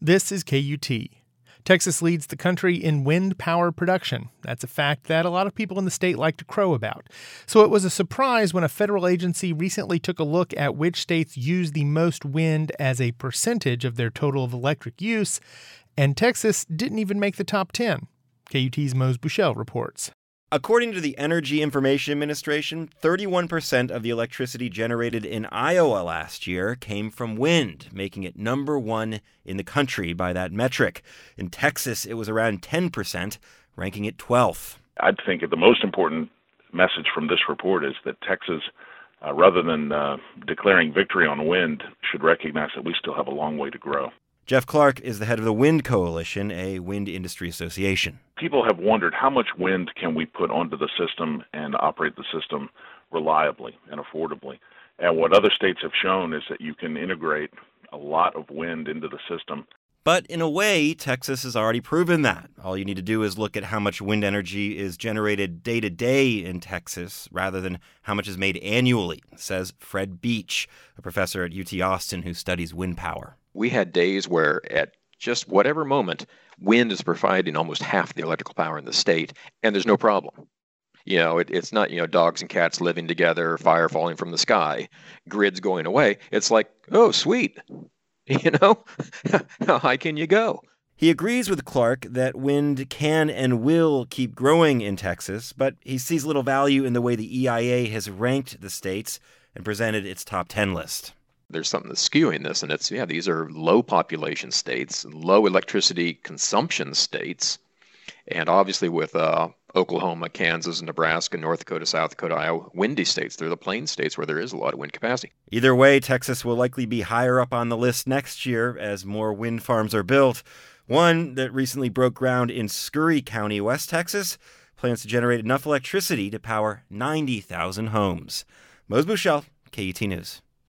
This is KUT. Texas leads the country in wind power production. That's a fact that a lot of people in the state like to crow about. So it was a surprise when a federal agency recently took a look at which states use the most wind as a percentage of their total of electric use, and Texas didn't even make the top 10. KUT's Mose Buchel reports. According to the Energy Information Administration, 31% of the electricity generated in Iowa last year came from wind, making it number one in the country by that metric. In Texas, it was around 10%, ranking it 12th. I think the most important message from this report is that Texas, rather than declaring victory on wind, should recognize that we still have a long way to grow. Jeff Clark is the head of the Wind Coalition, a wind industry association. People have wondered how much wind can we put onto the system and operate the system reliably and affordably. And what other states have shown is that you can integrate a lot of wind into the system. But in a way, Texas has already proven that. All you need to do is look at how much wind energy is generated day to day in Texas rather than how much is made annually, says Fred Beach, a professor at UT Austin who studies wind power. We had days where at just whatever moment, wind is providing almost half the electrical power in the state, and there's no problem. It's not, dogs and cats living together, fire falling from the sky, grids going away. It's like, oh, sweet. How high can you go? He agrees with Clark that wind can and will keep growing in Texas, but he sees little value in the way the EIA has ranked the states and presented its top 10 list. There's something that's skewing this, and these are low population states, low electricity consumption states, and obviously with Oklahoma, Kansas, Nebraska, North Dakota, South Dakota, Iowa, windy states. They're the plain states where there is a lot of wind capacity. Either way, Texas will likely be higher up on the list next year as more wind farms are built. One that recently broke ground in Scurry County, West Texas, plans to generate enough electricity to power 90,000 homes. Mose Buchel, KUT News.